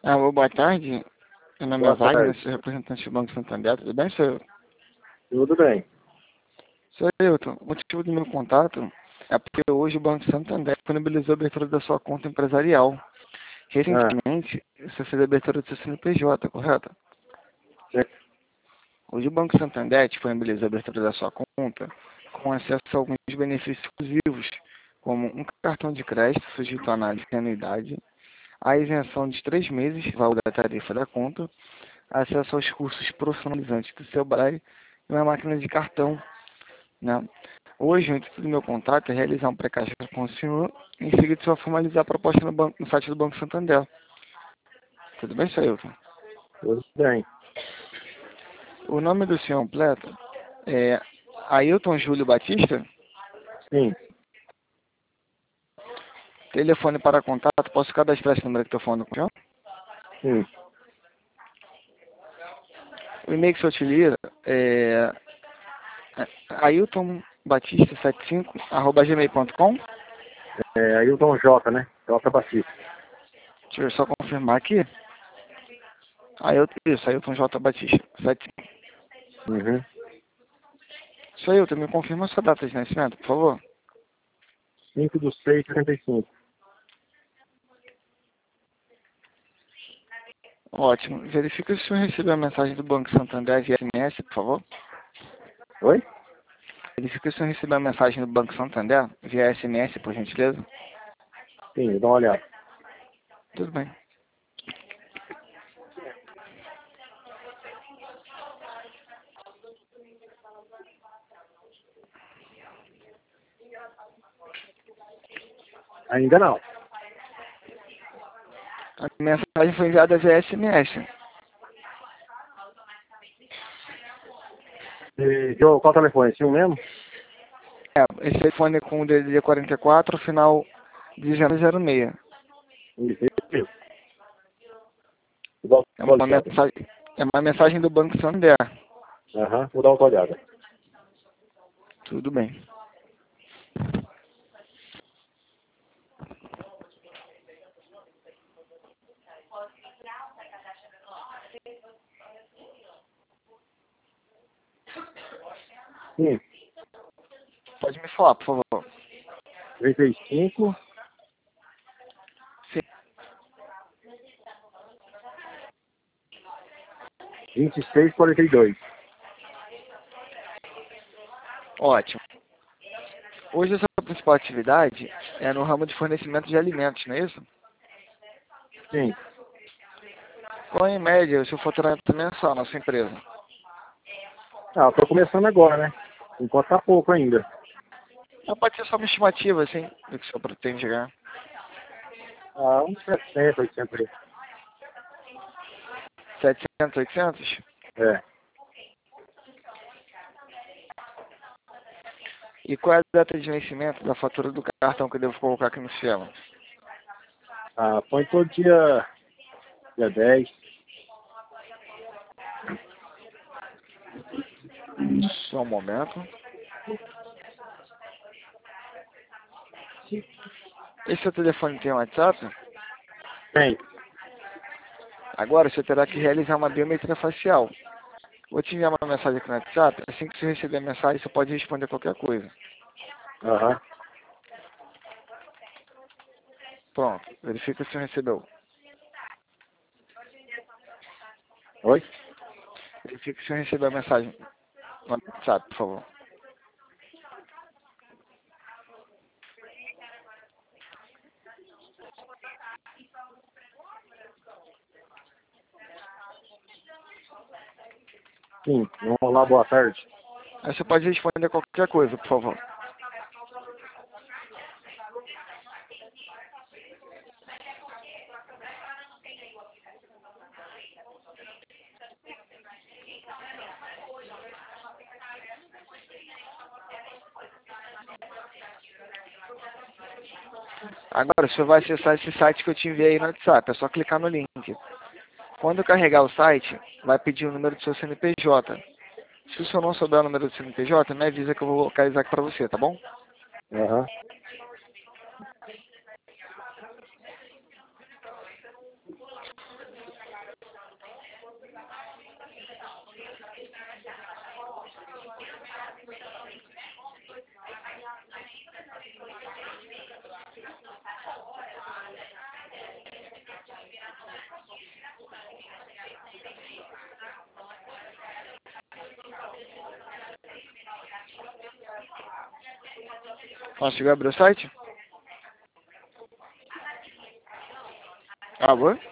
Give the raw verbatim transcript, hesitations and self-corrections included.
Alô, boa tarde. Meu nome é Boa Wagner, tarde. sou representante do Banco Santander. Tudo bem, senhor? Tudo bem. Sou Hilton. O motivo do meu contato é porque hoje o Banco Santander disponibilizou a abertura da sua conta empresarial. Ah, Recentemente, você fez a abertura do seu C N P J, correto? sim. Hoje o Banco Santander disponibilizou a abertura da sua conta com acesso a alguns benefícios exclusivos, como um cartão de crédito sujeito à análise de anuidade, a isenção de três meses, valor da tarifa da conta, acesso aos cursos profissionalizantes do Sebrae e uma máquina de cartão, né? Hoje, o intuito do meu contato é realizar um pré-cadastro com o senhor e em seguida só formalizar a proposta no, banco, no site do Banco Santander. Tudo bem, senhor Hilton? Tudo bem. O nome do senhor completo é Ailton Júlio Batista. Sim. Telefone para contato, posso cadastrar esse número que estou falando com o senhor? Sim. O e-mail que o senhor utiliza é ailton batista setenta e cinco arroba gmail ponto com. É Ailton J, né? J Batista. Deixa eu só confirmar aqui. Ailton, isso, Ailton J. Batista. setenta e cinco. Uhum. Isso aí, Ailton, me confirma a sua data de nascimento, por favor. cinco do seis de setenta e cinco. Ótimo. Verifica se o senhor recebeu a mensagem do Banco Santander via S M S, por favor. Oi? Verifica se o senhor recebeu a mensagem do Banco Santander via S M S, por gentileza. Sim, dá uma olhada. Tudo bem. Ainda não. A mensagem foi enviada via S M S. E, Jô, qual telefone? Esse um mesmo? É, esse telefone é com o D D D quarenta e quatro, final dezenove zero seis. Isso, isso. Vou É dar uma uma olhada. mensagem, é uma mensagem do Banco Santander. Aham, vou dar uma olhada. Tudo bem. Sim. Pode me falar, por favor. trinta e cinco, Sim. vinte e seis, quarenta e dois. Ótimo. Hoje a sua principal atividade é no ramo de fornecimento de alimentos, não é isso? Sim. Qual em média o seu faturamento mensal na sua empresa? Ah, eu tô começando agora, né? Enquanto tá pouco ainda. Não pode ser só uma estimativa, assim, do que o senhor pretende ganhar. Ah, uns sessenta, oitocentos aí. setecentos, oitocentos? É. E qual é a data de vencimento da fatura do cartão que eu devo colocar aqui no sistema? Ah, põe todo dia, dia dez. Só um momento. Esse seu telefone tem WhatsApp? Tem. Agora você terá que realizar uma biometria facial. Vou te enviar uma mensagem aqui no WhatsApp. Assim que você receber a mensagem, você pode responder qualquer coisa. Aham. Pronto. Verifica se você recebeu. Oi? Verifica se você recebeu a mensagem no WhatsApp, por favor. Sim. Vamos lá, boa tarde. Aí você pode responder qualquer coisa, por favor. Agora, você vai acessar esse site que eu te enviei no WhatsApp. É só clicar no link. Quando carregar o site, vai pedir o número do seu C N P J. Se o senhor não souber o número do C N P J, me avisa que eu vou localizar aqui para você, tá bom? Aham. Conseguiu abrir o site? Alô?